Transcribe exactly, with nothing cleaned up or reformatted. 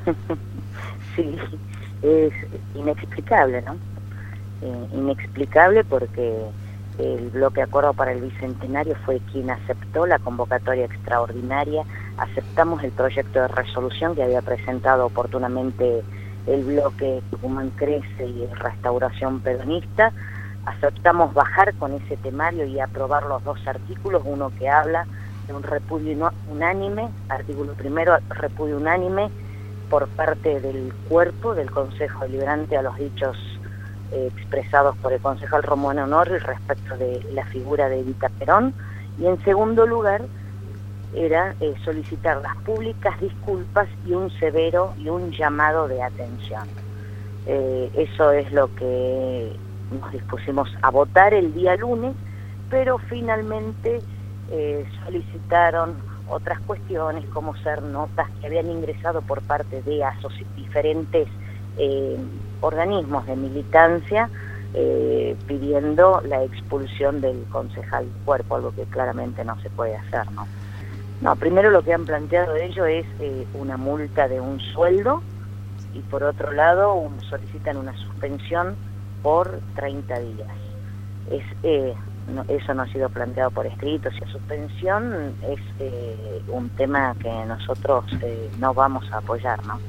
Sí, es inexplicable, ¿no? Eh, inexplicable porque el bloque Acuerdo para el Bicentenario fue quien aceptó la convocatoria extraordinaria, aceptamos el proyecto de resolución que había presentado oportunamente el bloque Tucumán Crece y Restauración Peronista, aceptamos bajar con ese temario y aprobar los dos artículos, uno que habla de un repudio unánime, artículo primero, repudio unánime por parte del cuerpo del Consejo Deliberante a los dichos eh, expresados por el concejal Romualdo Norris respecto de la figura de Evita Perón, y en segundo lugar era eh, solicitar las públicas disculpas y un severo y un llamado de atención. Eh, eso es lo que nos dispusimos a votar el día lunes, pero finalmente eh, solicitaron otras cuestiones como ser notas que habían ingresado por parte de diferentes eh, organismos de militancia eh, pidiendo la expulsión del concejal del cuerpo, algo que claramente no se puede hacer, ¿no? No, primero lo que han planteado ellos es eh, una multa de un sueldo y por otro lado un, solicitan una suspensión por treinta días. Es, eh, no, eso no ha sido planteado por escrito, si es suspensión es eh, un tema que nosotros eh, no vamos a apoyar, ¿no?